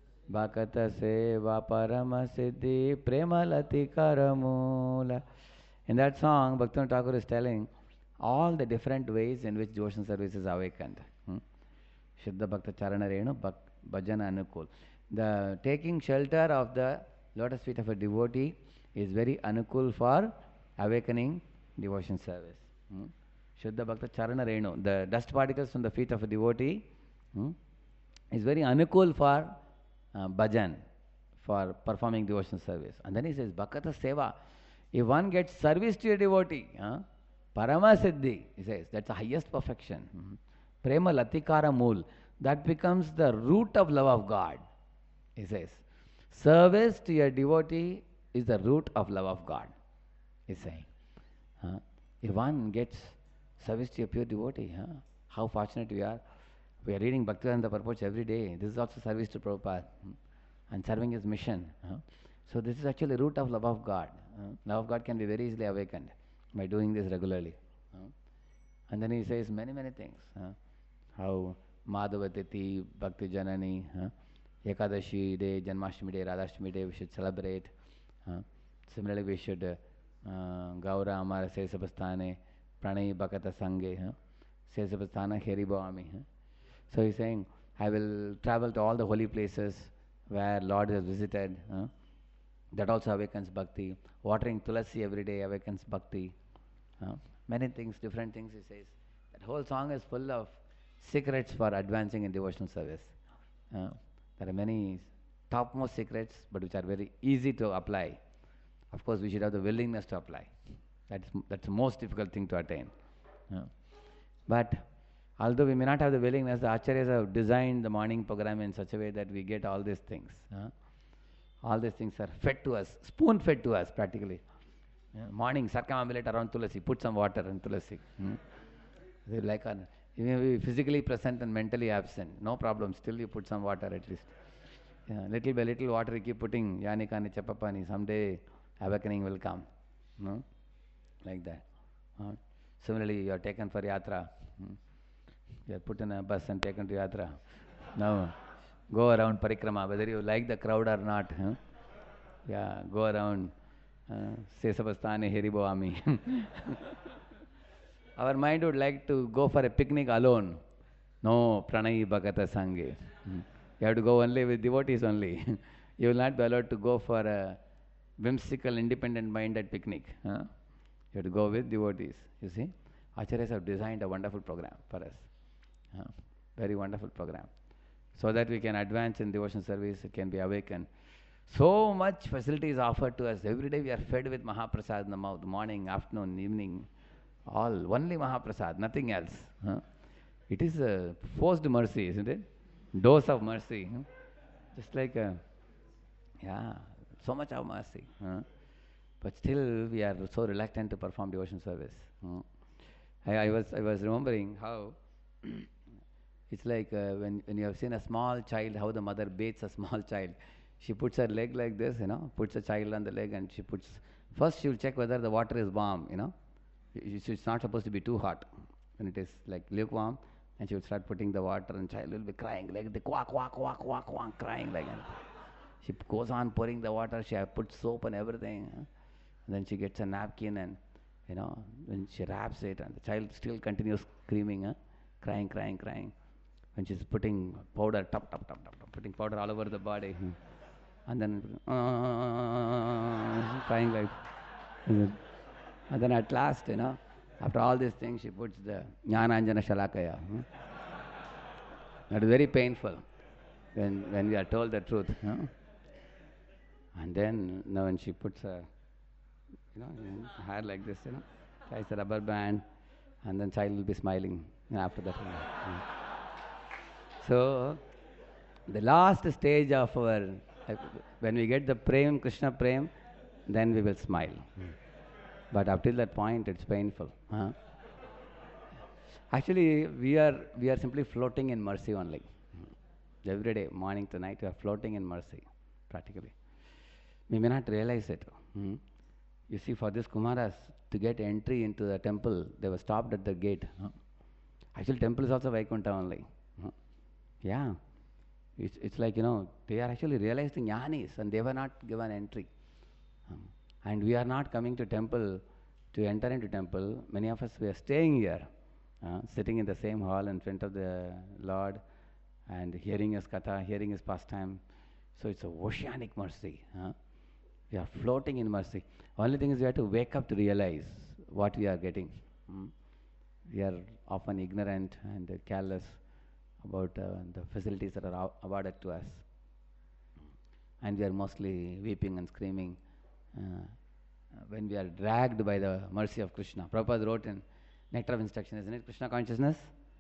Bhakata Seva Parama Siddhi Premalati Karamula. In that song, Bhaktivinoda Thakur is telling all the different ways in which devotion service is awakened. Hmm? Shuddha Bhakta Charana Renu Bhajana Anukul. The taking shelter of the lotus feet of a devotee is very anukul for awakening devotion service. Hmm? Shuddha Bhakta Charana Renu, the dust particles from the feet of a devotee, hmm, is very anukul for uh, bhajan, for performing devotion service. And then he says, Bhakata Seva. If one gets service to a devotee, uh, Parama Siddhi, he says, that's the highest perfection. Mm-hmm. Prema Latikara Mool, that becomes the root of love of God. He says, service to a devotee is the root of love of God. He's saying, uh, if one gets service to a pure devotee, huh, how fortunate we are. We are reading Bhaktivedanta Purport every day. This is also service to Prabhupada, hmm, and serving his mission. Huh. So this is actually the root of love of God. Uh, love of God can be very easily awakened by doing this regularly. Uh, and then he says many, many things. Uh, how Madhavatiti, Bhakti Janani, uh, Ekadashi day, Janmashtami day, Radhashtami day, we should celebrate. Uh, similarly, we should uh, Gaura Amara Sesabasthane, Pranay Bhakata Sanghe, uh, Sesabasthana Heri Bhavami. Uh. So he's saying, I will travel to all the holy places where Lord has visited. Uh, that also awakens bhakti. Watering tulasi every day awakens bhakti. Uh, many things, different things he says. That whole song is full of secrets for advancing in devotional service. Uh, there are many topmost secrets, but which are very easy to apply. Of course, we should have the willingness to apply. That's, that's the most difficult thing to attain. Uh, but although we may not have the willingness, the acharyas have designed the morning program in such a way that we get all these things. Uh, all these things are fed to us, spoon fed to us practically. Yeah, morning, circumambulate around Tulasi, put some water in Tulasi. Hmm? They like, an, you may be physically present and mentally absent, no problem, still you put some water at least. Yeah, little by little water you keep putting, yani kani chapapani, someday awakening will come. No? Like that. Uh, similarly, you are taken for yatra. Hmm? You are put in a bus and taken to yatra. Now, go around parikrama, whether you like the crowd or not. Huh? Yeah, go around. Sesabastane Heriboami. Our mind would like to go for a picnic alone. No, Pranay Bhagata Sanghe. Hmm. You have to go only with devotees only. You will not be allowed to go for a whimsical, independent minded picnic. Huh? You have to go with devotees. You see? Acharyas have designed a wonderful program for us. Huh? Very wonderful program. So that we can advance in devotion service, can be awakened. So much facility is offered to us. Every day we are fed with Mahaprasad in the mouth, morning, afternoon, evening, all. Only Mahaprasad, nothing else. Huh? It is a forced mercy, isn't it? Dose of mercy. Huh? Just like, a, yeah, so much of mercy. Huh? But still we are so reluctant to perform devotion service. Huh? I, I, was, I was remembering how it's like uh, when, when you have seen a small child, how the mother bathes a small child. She puts her leg like this, you know, puts a child on the leg and she puts, first she will check whether the water is warm, you know. It's not supposed to be too hot. When it is like lukewarm, and she will start putting the water and child will be crying like the quack, quack, quack, quack, quack, crying like that. She goes on pouring the water, she puts soap and everything. Huh? And then she gets a napkin and, you know, when she wraps it and the child still continues screaming, huh? Crying, crying, crying. When she's putting powder, tap, tap, tap, tap, tap, putting powder all over the body. Hmm. And then uh, crying like, and then at last, you know, after all these things, she puts the Jnananjana Shalakaya. Hmm? That is very painful when when we are told the truth. Huh? And then, you know, when she puts her, you know, hair like this, you know, tries a rubber band, and then child will be smiling after that. Hmm. So, the last stage of our, when we get the prem, Krishna prem, then we will smile. Mm. But up till that point, it's painful. Huh? Actually, we are we are simply floating in mercy only. Mm. Every day, morning to night, we are floating in mercy, practically. We may not realize it. Mm. You see, for these Kumaras, to get entry into the temple, they were stopped at the gate. Huh? Actually, temple is also Vaikuntha only. Huh? Yeah. It's, it's like, you know, they are actually realizing jnanis and they were not given entry. Um, and we are not coming to temple to enter into temple. Many of us, we are staying here, uh, sitting in the same hall in front of the Lord and hearing his katha, hearing his pastime. So it's a oceanic mercy. Huh? We are floating in mercy. Only thing is we have to wake up to realize what we are getting. Mm. We are often ignorant and uh, careless about uh, the facilities that are awarded to us. And we are mostly weeping and screaming uh, when we are dragged by the mercy of Krishna. Prabhupada wrote in Nectar of Instruction, isn't it? Krishna consciousness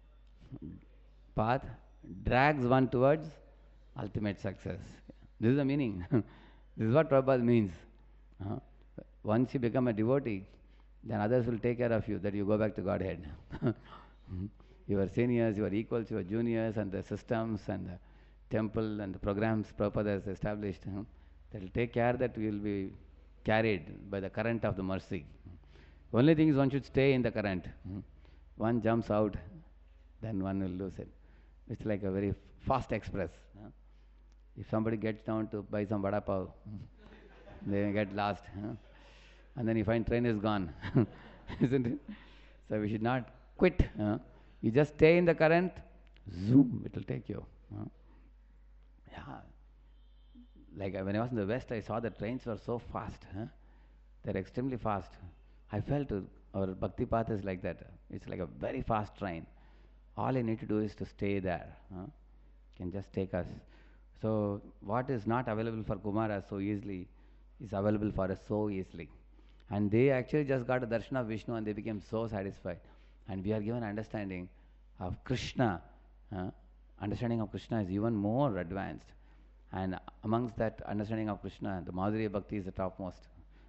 path drags one towards ultimate success. This is the meaning. This is what Prabhupada means. Uh, once you become a devotee, then others will take care of you, that you go back to Godhead. Your seniors, your equals, your juniors, and the systems and the temple and the programs Prabhupada has established, huh? That will take care that we will be carried by the current of the mercy. Only thing is one should stay in the current. Hmm? One jumps out, then one will lose it. It's like a very fast express. Huh? If somebody gets down to buy some vada pav, they get lost. Huh? And then you find train is gone. Isn't it? So we should not quit. Huh? You just stay in the current, zoom, it will take you. Huh? Yeah. Like when I was in the West, I saw the trains were so fast. Huh? They're extremely fast. I felt uh, our Bhakti path is like that. It's like a very fast train. All you need to do is to stay there. Huh? Can just take us. So what is not available for Kumara so easily is available for us so easily. And they actually just got a darshan of Vishnu and they became so satisfied. And we are given understanding of Krishna. Uh, understanding of Krishna is even more advanced. And amongst that understanding of Krishna, the Madhurya Bhakti is the topmost.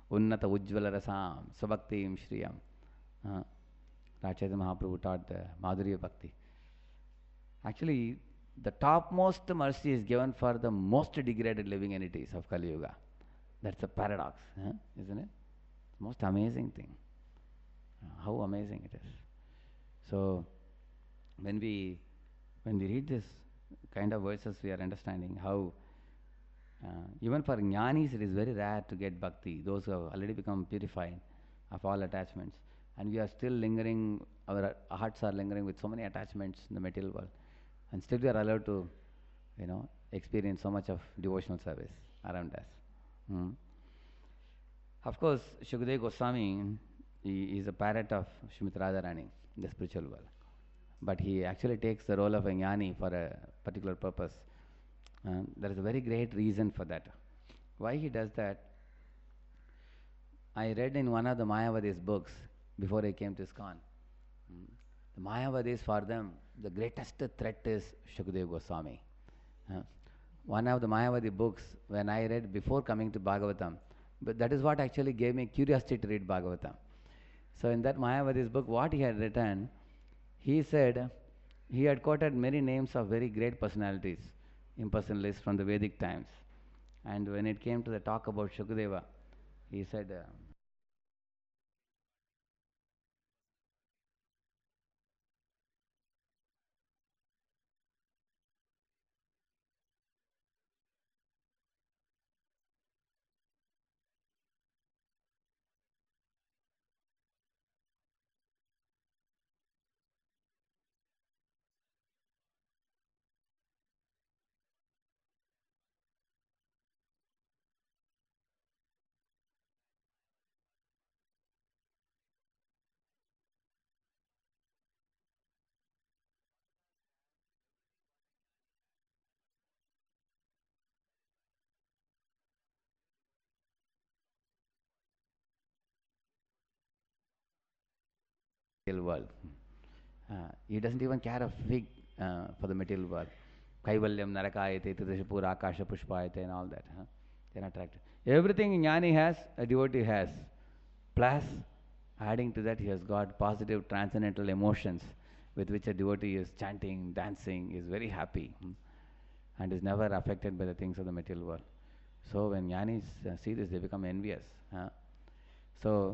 Unnata Ujjvala Rasam, Sabhaktim Shriyam. Uh, Chaitanya Mahaprabhu taught the Madhurya Bhakti. Actually, the topmost mercy is given for the most degraded living entities of Kali Yuga. That's a paradox, huh? Isn't it? Most amazing thing. Uh, How amazing it is. So, when we when we read this kind of verses, we are understanding how uh, even for jnanis it is very rare to get bhakti. Those who have already become purified of all attachments, and we are still lingering. Our hearts are lingering with so many attachments in the material world, and still we are allowed to, you know, experience so much of devotional service around us. Mm. Of course, Shukadeva Goswami he is a parrot of Srimati Radharani in the spiritual world. But he actually takes the role of a jnani for a particular purpose. Uh, there is a very great reason for that. Why he does that? I read in one of the Mayavadi's books before I came to ISKCON. Mm. The Mayavadis, for them, the greatest threat is Shukadeva Goswami. Uh, one of the Mayavadi books, when I read before coming to Bhagavatam, but that is what actually gave me curiosity to read Bhagavatam. So in that Mayavadi's book, what he had written, he said he had quoted many names of very great personalities, impersonalists from the Vedic times. And when it came to the talk about Shukadeva, he said, uh, material world. Uh, he doesn't even care a fig uh, for the material world. Kaivalyam, Narakayate, Tridashapur, Akasha, Pushpayate, and all that. Huh? They're not attracted. Everything jnani has, a devotee has. Plus, adding to that, he has got positive transcendental emotions with which a devotee is chanting, dancing, is very happy, hmm, and is never affected by the things of the material world. So, when jnanis uh, see this, they become envious. Huh? So,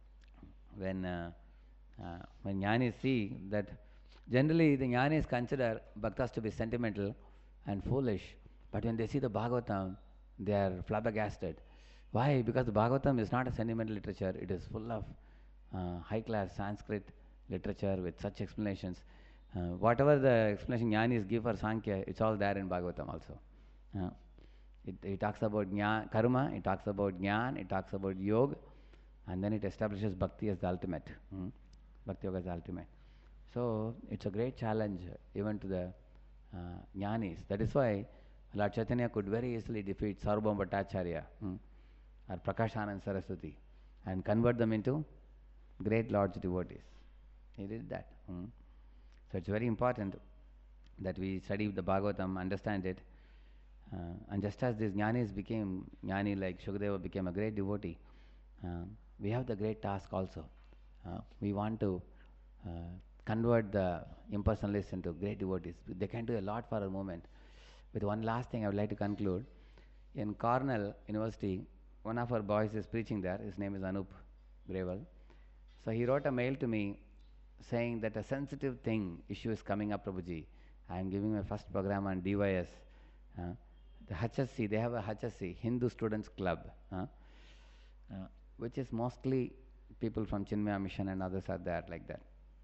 when uh, uh, when jnanis see that generally the jnanis consider bhaktas to be sentimental and foolish, but when they see the Bhagavatam, they are flabbergasted. Why? Because the Bhagavatam is not a sentimental literature, it is full of uh, high class Sanskrit literature with such explanations. Uh, whatever the explanation jnanis give for Sankhya, it's all there in Bhagavatam also. Uh, it, it talks about jnana, karma, it talks about jnana, it talks about yoga, and then it establishes bhakti as the ultimate. Mm? Bhakti yoga is the ultimate. So it's a great challenge even to the uh, jnanis. That is why Lord Chaitanya could very easily defeat Sarvabhauma Bhattacharya mm, or Prakashanand Saraswati and convert them into great Lord's devotees. He did that. Mm. So it's very important that we study the Bhagavatam, understand it. Uh, and just as these jnanis became, jnani like Shukadeva became a great devotee, uh, we have the great task also. Uh, we want to uh, convert the impersonalists into great devotees. They can do a lot for a moment. With one last thing I would like to conclude. In Cornell University, one of our boys is preaching there. His name is Anup Gravel. So he wrote a mail to me saying that a sensitive thing, issue is coming up, Prabhuji. I am giving my first program on D Y S. Uh, the H S C, they have a H S C, Hindu Students Club, uh, uh, which is mostly people from Chinmaya Mission and others are there like that.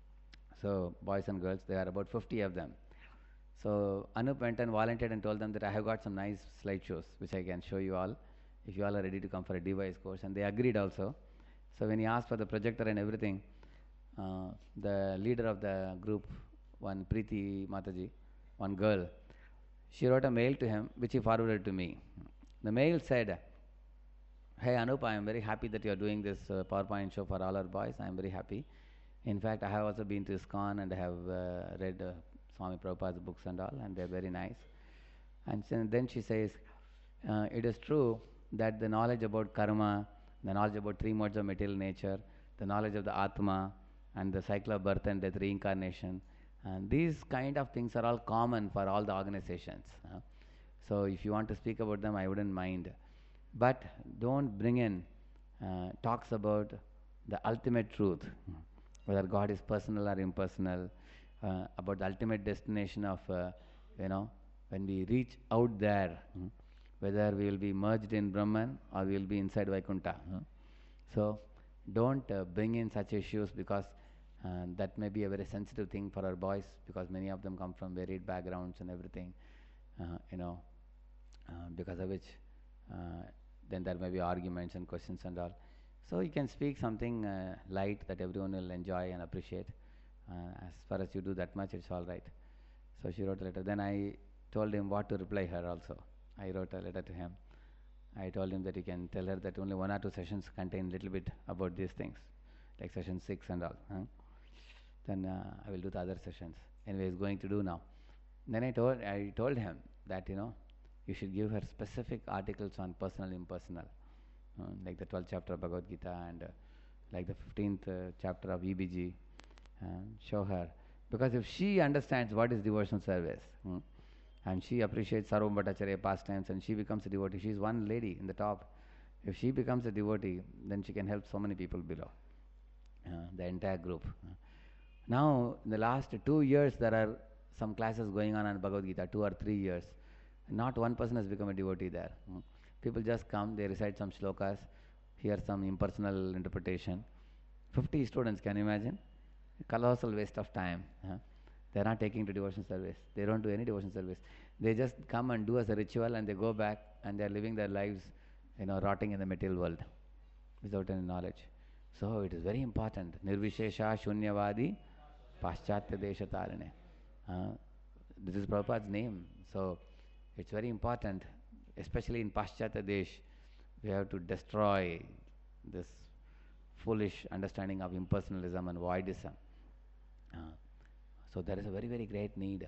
So boys and girls, there are about fifty of them. So Anup went and volunteered and told them that I have got some nice slideshows which I can show you all if you all are ready to come for a D Y S course, and they agreed also. So when he asked for the projector and everything, uh, the leader of the group, one Preeti Mataji, one girl, she wrote a mail to him which he forwarded to me. The mail said, "Hey Anup, I am very happy that you are doing this uh, PowerPoint show for all our boys. I am very happy. In fact, I have also been to ISKCON and I have uh, read uh, Swami Prabhupada's books and all, and they are very nice." And then she says, uh, "It is true that the knowledge about karma, the knowledge about three modes of material nature, the knowledge of the Atma, and the cycle of birth and death, reincarnation. And these kind of things are all common for all the organizations. Uh, so if you want to speak about them, I wouldn't mind. But don't bring in uh, talks about the ultimate truth, whether God is personal or impersonal, uh, about the ultimate destination of, uh, you know, when we reach out there, mm, whether we will be merged in Brahman or we will be inside Vaikuntha. Mm. So don't uh, bring in such issues, because uh, that may be a very sensitive thing for our boys, because many of them come from varied backgrounds and everything, uh, you know, uh, because of which uh, then there may be arguments and questions and all. So you can speak something uh, light that everyone will enjoy and appreciate. Uh, as far as you do that much, it's all right. So she wrote a letter. Then I told him what to reply her also. I wrote a letter to him. I told him that you can tell her that only one or two sessions contain little bit about these things, like session six and all. Huh? Then uh, I will do the other sessions. Anyway, he's going to do now. Then I told I told him that, you know, you should give her specific articles on personal, impersonal, uh, like the twelfth chapter of Bhagavad Gita and uh, like the fifteenth uh, chapter of E B G. Uh, show her, because if she understands what is devotional service, hmm, and she appreciates Sarvam Bhattacharya pastimes, and she becomes a devotee, she is one lady in the top. If she becomes a devotee, then she can help so many people below, uh, the entire group. Uh, now, in the last two years, there are some classes going on on Bhagavad Gita, two or three years. Not one person has become a devotee there. Hmm. People just come, they recite some shlokas, hear some impersonal interpretation. fifty students, can you imagine? Colossal waste of time. Huh? They are not taking to devotion service. They don't do any devotion service. They just come and do as a ritual, and they go back, and they are living their lives, you know, rotting in the material world without any knowledge. So it is very important. Nirvishesha Shunyavadi Paschatya Desha Tarine. Uh, this is Prabhupada's name. So it's very important, especially in Paschatya Desh. We have to destroy this foolish understanding of impersonalism and voidism. Uh, so there is a very, very great need.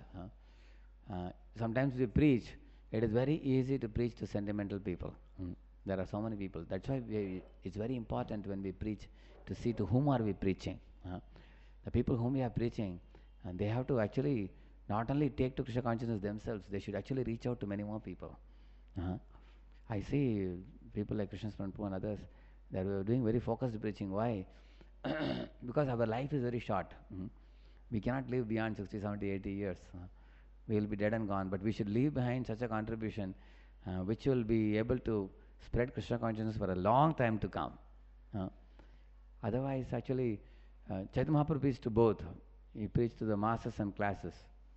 Uh, uh, sometimes we preach, it is very easy to preach to sentimental people. Mm. There are so many people. That's why we, it's very important when we preach to see to whom are we preaching. Uh, the people whom we are preaching, and they have to actually not only take to Krishna consciousness themselves, they should actually reach out to many more people. Uh, I see people like Krishna Prabhu and others, they are doing very focused preaching. Why? Because our life is very short. Mm. We cannot live beyond sixty, seventy, eighty years. Uh, we will be dead and gone. But we should leave behind such a contribution uh, which will be able to spread Krishna consciousness for a long time to come. Uh, otherwise, actually, uh, Chaitanya Mahaprabhu preached to both. He preached to the masses and classes.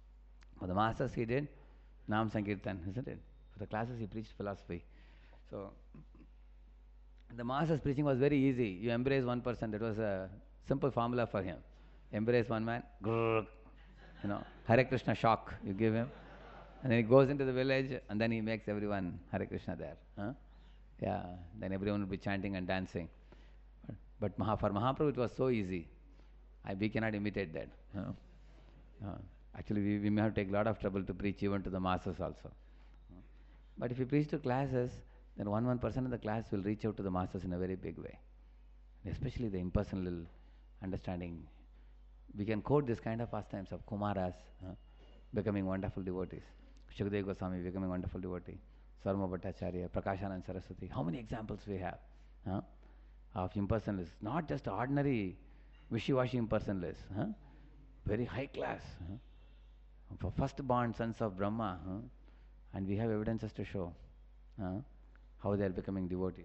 For the masses, he did Nam Sankirtan, isn't it? For the classes, he preached philosophy. So, the masses preaching was very easy. You embrace one person. That was a simple formula for him. Embrace one man, grrr, you know, Hare Krishna shock you give him. And then he goes into the village, and then he makes everyone Hare Krishna there. Huh? Yeah, then everyone will be chanting and dancing. But, but Maha, for Mahaprabhu it was so easy. I, we cannot imitate that. Huh? Uh, actually, we, we may have to take a lot of trouble to preach even to the masses also. But if you preach to classes, then one one person in the class will reach out to the masses in a very big way. Especially the impersonal understanding. We can quote this kind of pastimes of Kumaras uh, becoming wonderful devotees, Shukadeva Goswami becoming wonderful devotee, Sarma Bhattacharya, Prakashanand Saraswati. How many examples we have uh, of impersonalists? Not just ordinary wishy-washy impersonalists, uh, very high class. Uh, for first born sons of Brahma, uh, and we have evidences to show uh, how they are becoming devotees.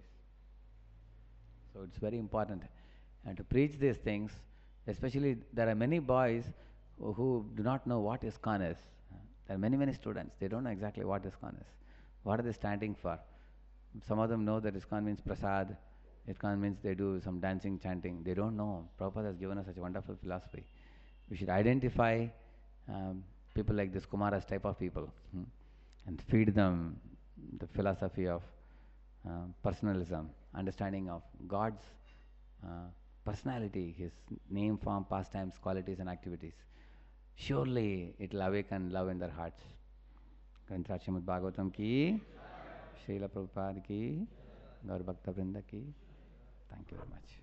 So it's very important. And to preach these things, especially there are many boys who, who do not know what ISKCON is. There are many, many students, they don't know exactly what ISKCON is. What are they standing for? Some of them know that ISKCON means prasad, ISKCON means they do some dancing, chanting. They don't know. Prabhupada has given us such a wonderful philosophy. We should identify um, people like this Kumaras type of people hmm, and feed them the philosophy of uh, personalism, understanding of God's uh, personality, His name, form, pastimes, qualities and activities. Surely it will awaken love in their hearts. Granthra Srimad Bhagavatam ki, Srila Prabhupada ki, Gaur Bhakta Vrinda ki. Thank you very much.